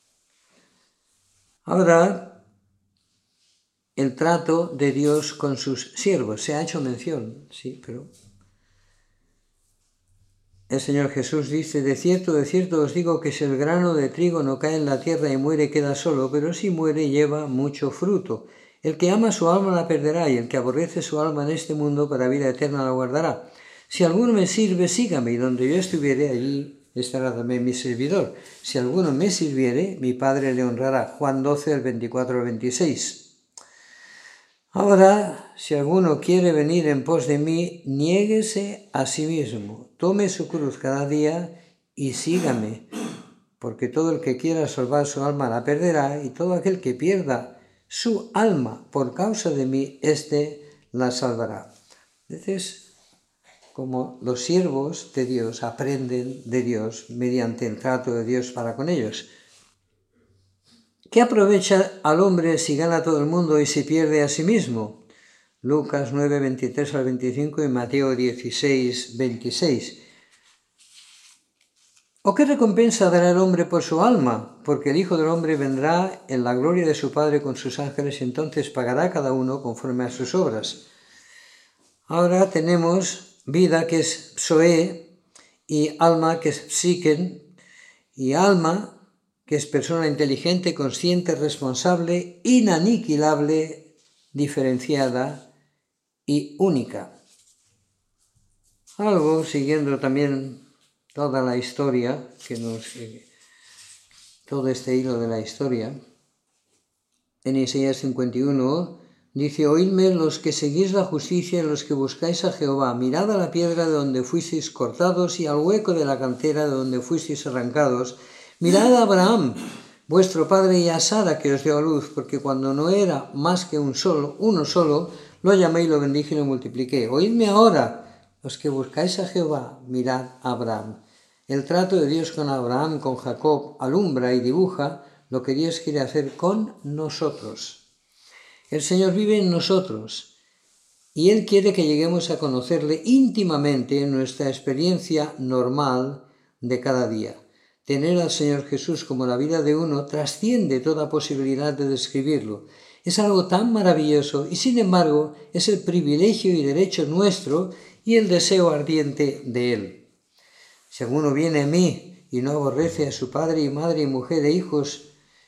Ahora, el trato de Dios con sus siervos. Se ha hecho mención, sí, pero el Señor Jesús dice, de cierto, de cierto os digo que si el grano de trigo no cae en la tierra y muere, queda solo, pero si muere, lleva mucho fruto. El que ama su alma la perderá, y el que aborrece su alma en este mundo para vida eterna la guardará. Si alguno me sirve, sígame, y donde yo estuviere, allí estará también mi servidor. Si alguno me sirviere, mi Padre le honrará. Juan doce, el veinticuatro al veintiséis. Ahora, si alguno quiere venir en pos de mí, niéguese a sí mismo, tome su cruz cada día y sígame, porque todo el que quiera salvar su alma la perderá, y todo aquel que pierda su alma por causa de mí, éste la salvará. Entonces, como los siervos de Dios aprenden de Dios mediante el trato de Dios para con ellos. ¿Qué aprovecha al hombre si gana todo el mundo y se pierde a sí mismo? Lucas nueve, veintitrés al veinticinco y Mateo dieciséis, veintiséis. ¿O qué recompensa dará el hombre por su alma? Porque el Hijo del Hombre vendrá en la gloria de su Padre con sus ángeles, y entonces pagará cada uno conforme a sus obras. Ahora tenemos vida, que es psoe, y alma, que es psiken, y alma, que es persona inteligente, consciente, responsable, inaniquilable, diferenciada y única. Algo siguiendo también toda la historia, que nos, eh, todo este hilo de la historia. En Isaías cincuenta y uno dice: oídme los que seguís la justicia y los que buscáis a Jehová, mirad a la piedra de donde fuisteis cortados y al hueco de la cantera de donde fuisteis arrancados. Mirad a Abraham, vuestro padre, y a Sara que os dio a luz, porque cuando no era más que un solo, uno solo, lo llamé y lo bendije y lo multipliqué. Oídme ahora, los que buscáis a Jehová, mirad a Abraham. El trato de Dios con Abraham, con Jacob, alumbra y dibuja lo que Dios quiere hacer con nosotros. El Señor vive en nosotros y Él quiere que lleguemos a conocerle íntimamente en nuestra experiencia normal de cada día. Tener al Señor Jesús como la vida de uno trasciende toda posibilidad de describirlo. Es algo tan maravilloso y sin embargo es el privilegio y derecho nuestro y el deseo ardiente de Él. Si alguno viene a mí y no aborrece a su padre y madre y mujer e hijos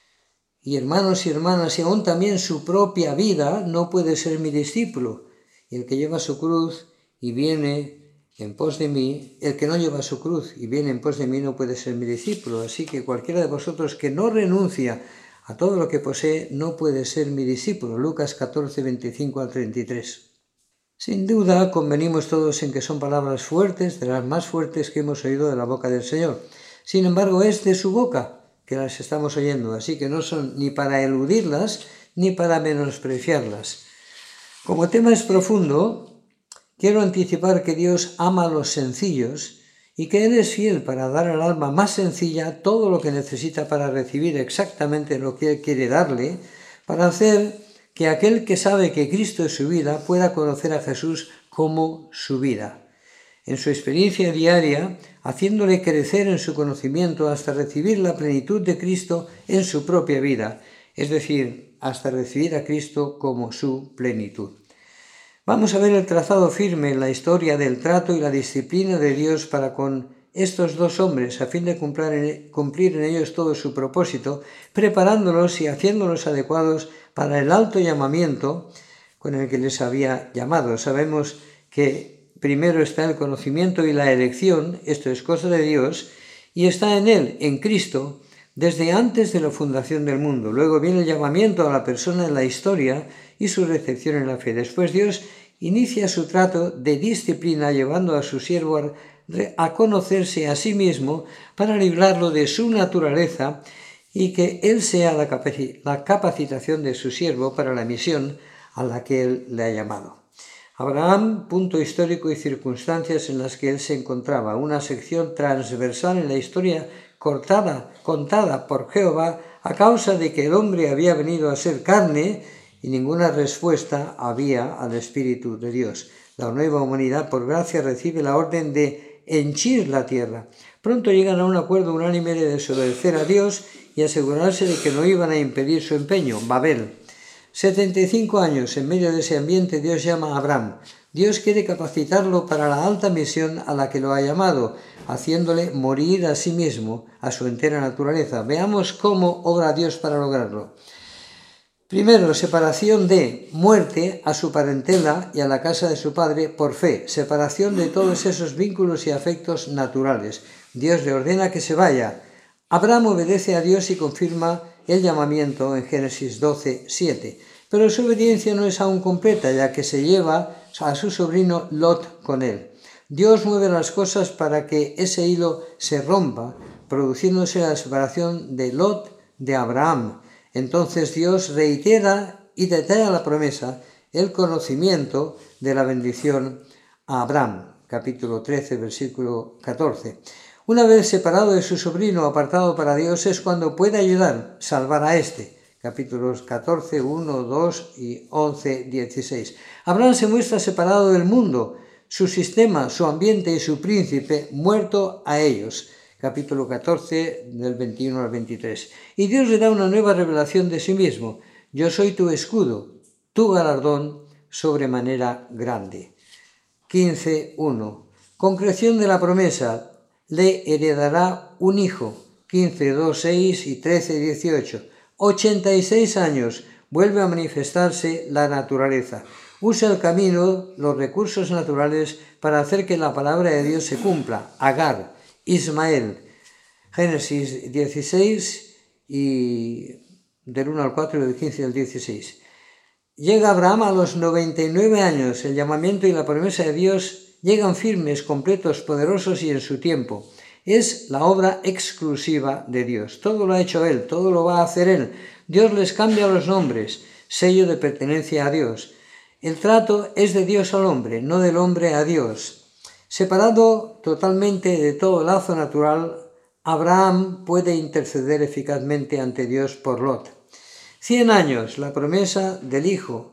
y hermanos y hermanas y aún también su propia vida, no puede ser mi discípulo. Y el que lleva su cruz y viene en pos de mí, el que no lleva su cruz y viene en pos de mí no puede ser mi discípulo. Así que cualquiera de vosotros que no renuncia a todo lo que posee no puede ser mi discípulo. Lucas catorce, veinticinco al treinta y tres. Sin duda convenimos todos en que son palabras fuertes, de las más fuertes que hemos oído de la boca del Señor. Sin embargo, es de su boca que las estamos oyendo, así que no son ni para eludirlas ni para menospreciarlas. Como tema es profundo, quiero anticipar que Dios ama a los sencillos y que Él es fiel para dar al alma más sencilla todo lo que necesita para recibir exactamente lo que Él quiere darle, para hacer que aquel que sabe que Cristo es su vida pueda conocer a Jesús como su vida. En su experiencia diaria, haciéndole crecer en su conocimiento hasta recibir la plenitud de Cristo en su propia vida, es decir, hasta recibir a Cristo como su plenitud. Vamos a ver el trazado firme en la historia del trato y la disciplina de Dios para con estos dos hombres, a fin de cumplir en ellos todo su propósito, preparándolos y haciéndolos adecuados para el alto llamamiento con el que les había llamado. Sabemos que primero está el conocimiento y la elección, esto es cosa de Dios, y está en Él, en Cristo, desde antes de la fundación del mundo. Luego viene el llamamiento a la persona en la historia y su recepción en la fe. Después Dios inicia su trato de disciplina llevando a su siervo a, a conocerse a sí mismo para librarlo de su naturaleza y que Él sea la, capaci- la capacitación de su siervo para la misión a la que Él le ha llamado. Abraham, punto histórico y circunstancias en las que él se encontraba, una sección transversal en la historia cortada, contada por Jehová a causa de que el hombre había venido a ser carne y ninguna respuesta había al Espíritu de Dios. La nueva humanidad, por gracia, recibe la orden de henchir la tierra. Pronto llegan a un acuerdo unánime de desobedecer a Dios y asegurarse de que no iban a impedir su empeño, Babel. setenta y cinco años en medio de ese ambiente Dios llama a Abraham. Dios quiere capacitarlo para la alta misión a la que lo ha llamado, haciéndole morir a sí mismo, a su entera naturaleza. Veamos cómo obra Dios para lograrlo. Primero, separación de muerte a su parentela y a la casa de su padre por fe, separación de todos esos vínculos y afectos naturales. Dios le ordena que se vaya. Abraham obedece a Dios y confirma el llamamiento en Génesis doce, siete. Pero su obediencia no es aún completa, ya que se lleva a su sobrino Lot con él. Dios mueve las cosas para que ese hilo se rompa, produciéndose la separación de Lot de Abraham. Entonces Dios reitera y detalla la promesa, el conocimiento de la bendición a Abraham. Capítulo trece, versículo catorce. Una vez separado de su sobrino, apartado para Dios, es cuando puede ayudar, salvar a éste. Capítulos catorce, uno, dos y once, dieciséis. Abraham se muestra separado del mundo, su sistema, su ambiente y su príncipe, muerto a ellos. Capítulo catorce, del veintiuno al veintitrés. Y Dios le da una nueva revelación de sí mismo. Yo soy tu escudo, tu galardón sobremanera grande. quince, uno. Concreción de la promesa. Le heredará un hijo. quince, dos, seis y trece, dieciocho. ochenta y seis años. Vuelve a manifestarse la naturaleza. usa el camino, los recursos naturales para hacer que la palabra de Dios se cumpla. Agar, Ismael, Génesis dieciséis y del uno al cuatro y del quince al dieciséis. Llega Abraham a los noventa y nueve años, el llamamiento y la promesa de Dios llegan firmes, completos, poderosos y en su tiempo. Es la obra exclusiva de Dios. Todo lo ha hecho Él, todo lo va a hacer Él. Dios les cambia los nombres, sello de pertenencia a Dios. El trato es de Dios al hombre, no del hombre a Dios. Separado totalmente de todo lazo natural, Abraham puede interceder eficazmente ante Dios por Lot. Cien años, la promesa del Hijo.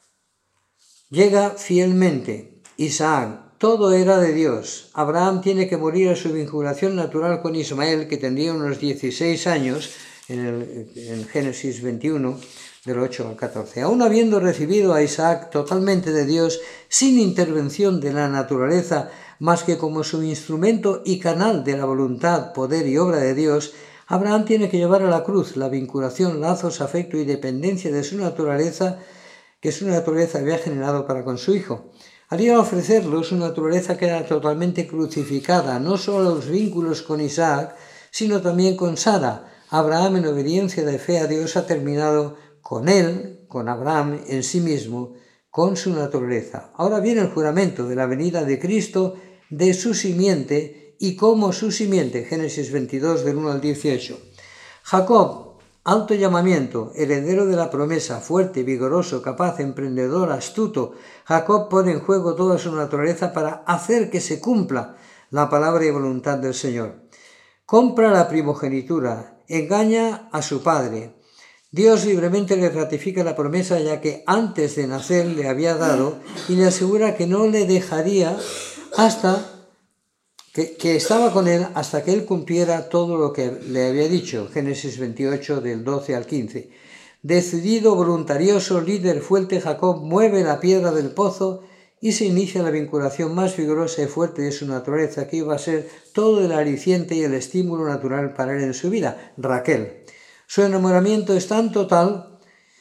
Llega fielmente. Isaac, todo era de Dios. Abraham tiene que morir a su vinculación natural con Ismael, que tendría unos dieciséis años, en, el, en Génesis veintiuno, del ocho al catorce. Aún habiendo recibido a Isaac totalmente de Dios, sin intervención de la naturaleza, más que como su instrumento y canal de la voluntad, poder y obra de Dios, Abraham tiene que llevar a la cruz la vinculación, lazos, afecto y dependencia de su naturaleza, que su naturaleza había generado para con su hijo. Al ir a ofrecerlo, su naturaleza queda totalmente crucificada, no solo los vínculos con Isaac, sino también con Sara. Abraham, en obediencia de fe a Dios, ha terminado con él, con Abraham en sí mismo, con su naturaleza. Ahora viene el juramento de la venida de Cristo, de su simiente y como su simiente. Génesis veintidós, del uno al dieciocho. Jacob, alto llamamiento, heredero de la promesa, fuerte, vigoroso, capaz, emprendedor, astuto. Jacob pone en juego toda su naturaleza para hacer que se cumpla la palabra y voluntad del Señor. Compra la primogenitura, engaña a su padre. Dios libremente le ratifica la promesa, ya que antes de nacer le había dado, y le asegura que no le dejaría hasta que, que estaba con él hasta que él cumpliera todo lo que le había dicho. Génesis veintiocho, del doce al quince. Decidido, voluntarioso, líder fuerte, Jacob mueve la piedra del pozo y se inicia la vinculación más vigorosa y fuerte de su naturaleza, que iba a ser todo el aliciente y el estímulo natural para él en su vida, Raquel. Su enamoramiento es tan total,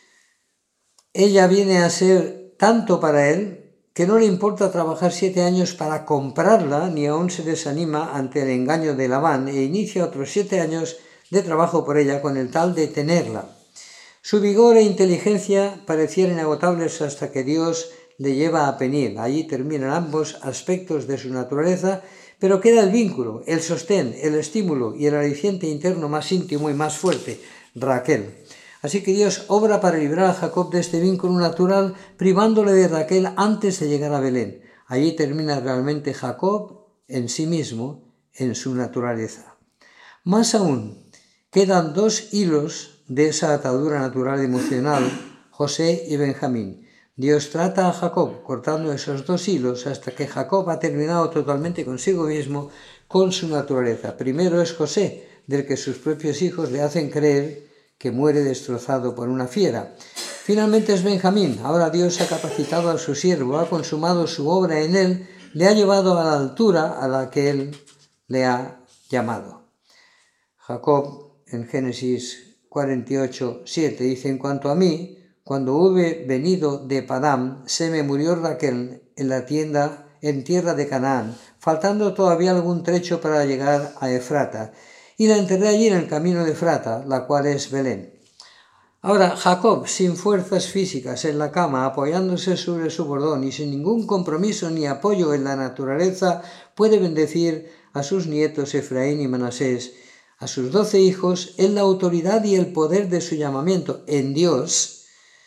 ella viene a ser tanto para él, que no le importa trabajar siete años para comprarla, ni aún se desanima ante el engaño de Labán, e inicia otros siete años de trabajo por ella con el tal de tenerla. Su vigor e inteligencia parecieran inagotables hasta que Dios le lleva a Peniel. Allí terminan ambos aspectos de su naturaleza, pero queda el vínculo, el sostén, el estímulo y el aliciente interno más íntimo y más fuerte, Raquel. Así que Dios obra para librar a Jacob de este vínculo natural, privándole de Raquel antes de llegar a Belén. Allí termina realmente Jacob en sí mismo, en su naturaleza. Más aún, quedan dos hilos de esa atadura natural y emocional, José y Benjamín. Dios trata a Jacob cortando esos dos hilos hasta que Jacob ha terminado totalmente consigo mismo, con su naturaleza. Primero es José, del que sus propios hijos le hacen creer que muere destrozado por una fiera. Finalmente es Benjamín. Ahora Dios ha capacitado a su siervo, ha consumado su obra en él, le ha llevado a la altura a la que él le ha llamado. Jacob, en Génesis cuarenta y ocho, siete, dice: en cuanto a mí, cuando hube venido de Padán, se me murió Raquel en la tienda, en tierra de Canaán, faltando todavía algún trecho para llegar a Efrata, y la enterré allí en el camino de Efrata, la cual es Belén. Ahora, Jacob, sin fuerzas físicas, en la cama, apoyándose sobre su bordón y sin ningún compromiso ni apoyo en la naturaleza, puede bendecir a sus nietos Efraín y Manasés, a sus doce hijos, en la autoridad y el poder de su llamamiento en Dios.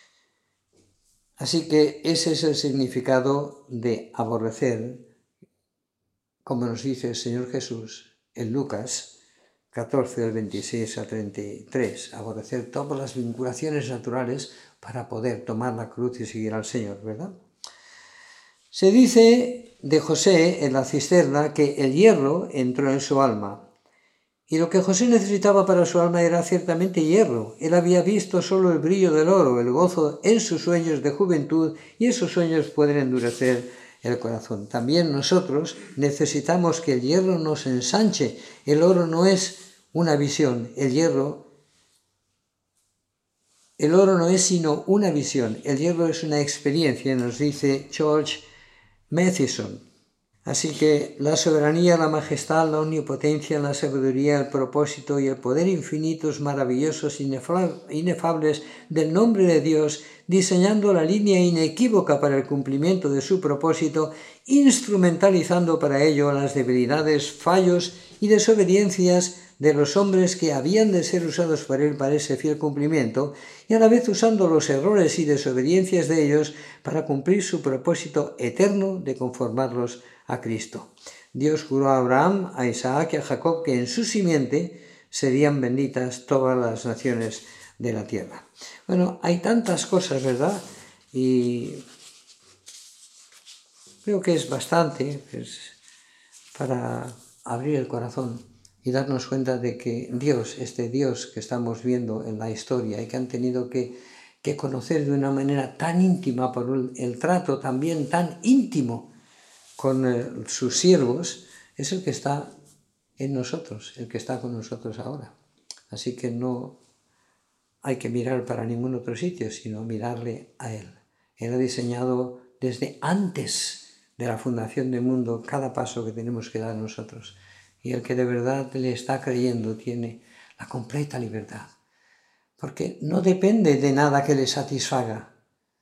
Así que ese es el significado de aborrecer, como nos dice el Señor Jesús en Lucas catorce, del veintiséis a treinta y tres, aborrecer todas las vinculaciones naturales para poder tomar la cruz y seguir al Señor, ¿verdad? Se dice de José en la cisterna que el hierro entró en su alma, y lo que José necesitaba para su alma era ciertamente hierro. Él había visto solo el brillo del oro, el gozo en sus sueños de juventud, y esos sueños pueden endurecer el corazón. También nosotros necesitamos que el hierro nos ensanche. El oro no es una visión, el hierro el oro no es sino una visión, el hierro es una experiencia, nos dice George Matheson. Así que la soberanía, la majestad, la omnipotencia, la sabiduría, el propósito y el poder infinitos, maravillosos, inefables del nombre de Dios, diseñando la línea inequívoca para el cumplimiento de su propósito, instrumentalizando para ello las debilidades, fallos y desobediencias de los hombres que habían de ser usados por él para ese fiel cumplimiento, y a la vez usando los errores y desobediencias de ellos para cumplir su propósito eterno de conformarlos a Cristo. Dios juró a Abraham, a Isaac y a Jacob que en su simiente serían benditas todas las naciones de la tierra. Bueno, hay tantas cosas, ¿verdad? Y creo que es bastante pues, para abrir el corazón y darnos cuenta de que Dios, este Dios que estamos viendo en la historia y que han tenido que, que conocer de una manera tan íntima por el, el trato también tan íntimo con eh, sus siervos, es el que está en nosotros, el que está con nosotros ahora. Así que no hay que mirar para ningún otro sitio, sino mirarle a Él. Él ha diseñado desde antes de la fundación del mundo cada paso que tenemos que dar nosotros. Y el que de verdad le está creyendo tiene la completa libertad. Porque no depende de nada que le satisfaga.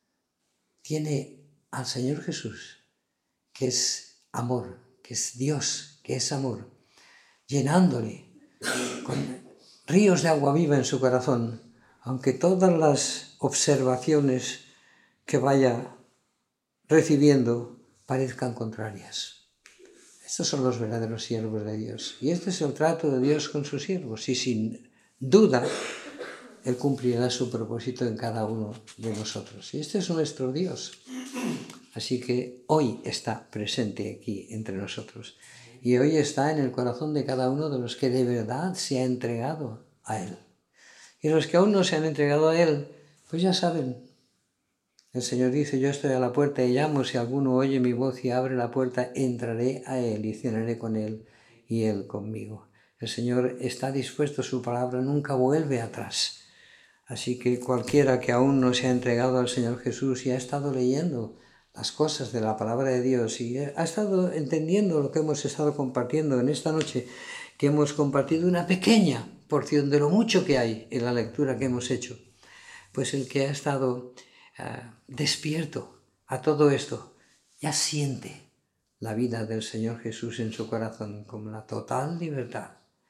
Tiene al Señor Jesús, que es amor, que es Dios, que es amor, llenándole con ríos de agua viva en su corazón, aunque todas las observaciones que vaya recibiendo parezcan contrarias. Estos son los verdaderos siervos de Dios. Y este es el trato de Dios con sus siervos. Y sin duda, Él cumplirá su propósito en cada uno de nosotros. Y este es nuestro Dios. Así que hoy está presente aquí entre nosotros. Y hoy está en el corazón de cada uno de los que de verdad se ha entregado a Él. Y los que aún no se han entregado a Él, pues ya saben. El Señor dice, yo estoy a la puerta y llamo, si alguno oye mi voz y abre la puerta, entraré a Él y cenaré con Él y Él conmigo. El Señor está dispuesto, su palabra nunca vuelve atrás. Así que cualquiera que aún no se ha entregado al Señor Jesús y ha estado leyendo las cosas de la palabra de Dios y ha estado entendiendo lo que hemos estado compartiendo en esta noche, que hemos compartido una pequeña porción de lo mucho que hay en la lectura que hemos hecho, pues el que ha estado uh, despierto a todo esto ya siente la vida del Señor Jesús en su corazón como la total libertad.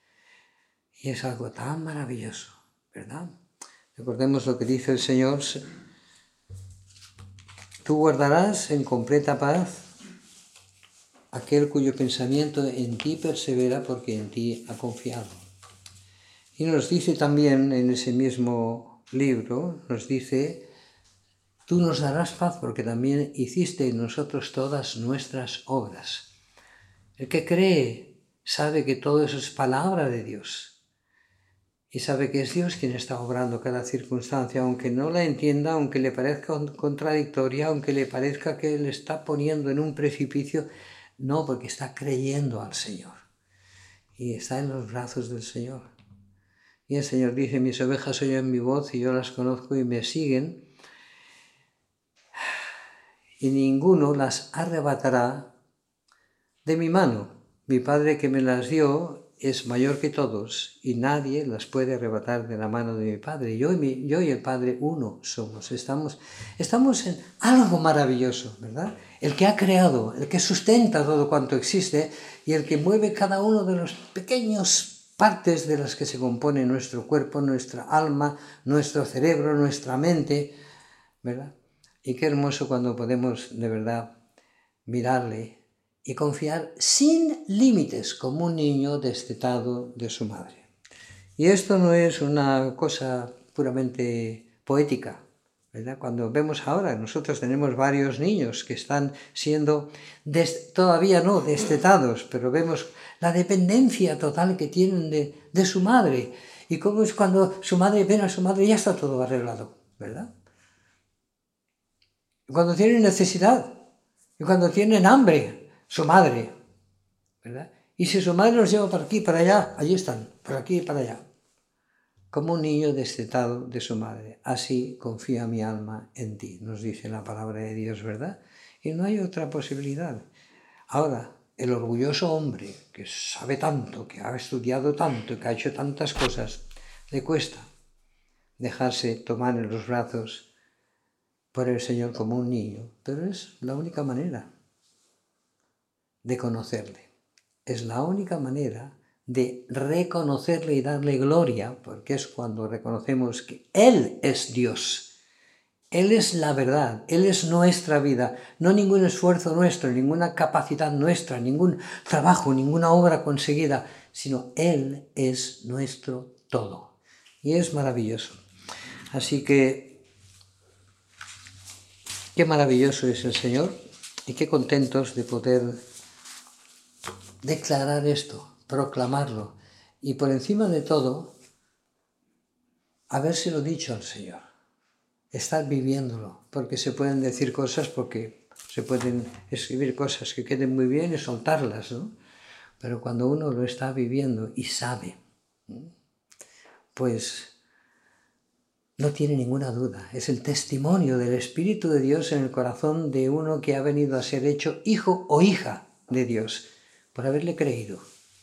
Y es algo tan maravilloso, ¿verdad? Recordemos lo que dice el Señor: tú guardarás en completa paz aquel cuyo pensamiento en ti persevera porque en ti ha confiado. Y nos dice también en ese mismo libro, nos dice, tú nos darás paz porque también hiciste en nosotros todas nuestras obras. El que cree sabe que todo eso es palabra de Dios. Y sabe que es Dios quien está obrando cada circunstancia, aunque no la entienda, aunque le parezca contradictoria, aunque le parezca que le está poniendo en un precipicio. No, porque está creyendo al Señor. Y está en los brazos del Señor. Y el Señor dice, mis ovejas oyen mi voz y yo las conozco y me siguen. Y ninguno las arrebatará de mi mano. Mi Padre que me las dio es mayor que todos y nadie las puede arrebatar de la mano de mi Padre. Yo y, mi, yo y el Padre uno somos. Estamos, estamos en algo maravilloso, ¿verdad? El que ha creado, el que sustenta todo cuanto existe y el que mueve cada uno de los pequeños partes de las que se compone nuestro cuerpo, nuestra alma, nuestro cerebro, nuestra mente, ¿verdad? Y qué hermoso cuando podemos de verdad mirarle y confiar sin límites como un niño destetado de su madre. Y esto no es una cosa puramente poética, ¿verdad? Cuando vemos ahora, nosotros tenemos varios niños que están siendo, des, todavía no destetados, pero vemos la dependencia total que tienen de, de su madre. Y cómo es cuando su madre ven a su madre, ya está todo arreglado, ¿verdad? Cuando tienen necesidad, y cuando tienen hambre, su madre, ¿verdad? Y si su madre los lleva para aquí y para allá, allí están, por aquí y para allá. como un niño destetado de su madre. Así confía mi alma en ti, nos dice la palabra de Dios, ¿verdad? Y no hay otra posibilidad. Ahora, el orgulloso hombre que sabe tanto, que ha estudiado tanto, que ha hecho tantas cosas, le cuesta dejarse tomar en los brazos por el Señor como un niño, pero es la única manera de conocerle. Es la única manera de reconocerle y darle gloria, porque es cuando reconocemos que Él es Dios. Él es la verdad, Él es nuestra vida, no ningún esfuerzo nuestro, ninguna capacidad nuestra, ningún trabajo, ninguna obra conseguida, sino Él es nuestro todo. Y es maravilloso. Así que, qué maravilloso es el Señor y qué contentos de poder declarar esto, proclamarlo y por encima de todo, habérselo dicho al Señor. Estar viviéndolo, porque se pueden decir cosas, porque se pueden escribir cosas que queden muy bien y soltarlas, ¿no? Pero cuando uno lo está viviendo y sabe, pues no tiene ninguna duda. Es el testimonio del Espíritu de Dios en el corazón de uno que ha venido a ser hecho hijo o hija de Dios, por haberle creído.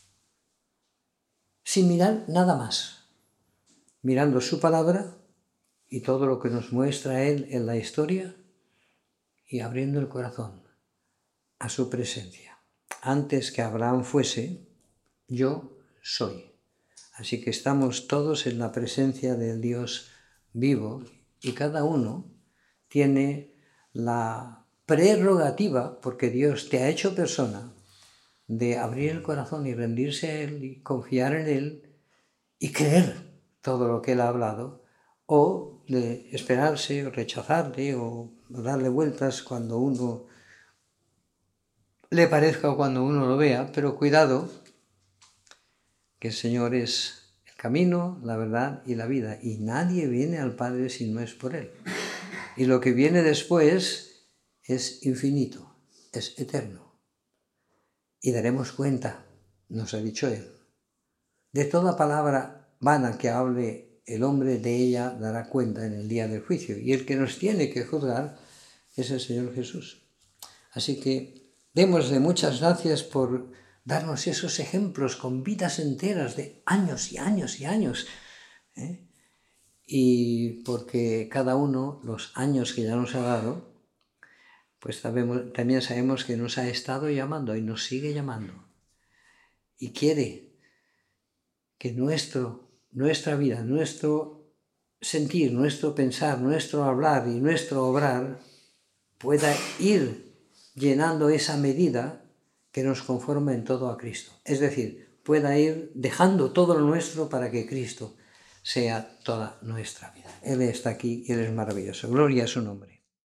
Sin mirar nada más, mirando su palabra y todo lo que nos muestra Él en la historia y abriendo el corazón a su presencia. Antes que Abraham fuese, yo soy. Así que estamos todos en la presencia del Dios vivo y cada uno tiene la prerrogativa, porque Dios te ha hecho persona, de abrir el corazón y rendirse a Él y confiar en Él y creer todo lo que Él ha hablado, o de esperarse, o rechazarle, o darle vueltas cuando uno le parezca o cuando uno lo vea, pero cuidado, que el Señor es el camino, la verdad y la vida, y nadie viene al Padre si no es por Él. Y lo que viene después es infinito, es eterno. Y daremos cuenta, nos ha dicho Él, de toda palabra vana que hable el hombre, de ella dará cuenta en el día del juicio. Y el que nos tiene que juzgar es el Señor Jesús. Así que démosle muchas gracias por darnos esos ejemplos con vidas enteras de años y años y años. ¿eh? Y porque cada uno, los años que ya nos ha dado, pues sabemos, también sabemos que nos ha estado llamando y nos sigue llamando. Y quiere que nuestro, nuestra vida, nuestro sentir, nuestro pensar, nuestro hablar y nuestro obrar pueda ir llenando esa medida que nos conforma en todo a Cristo. Es decir, pueda ir dejando todo lo nuestro para que Cristo sea toda nuestra vida. Él está aquí y Él es maravilloso. Gloria a su nombre.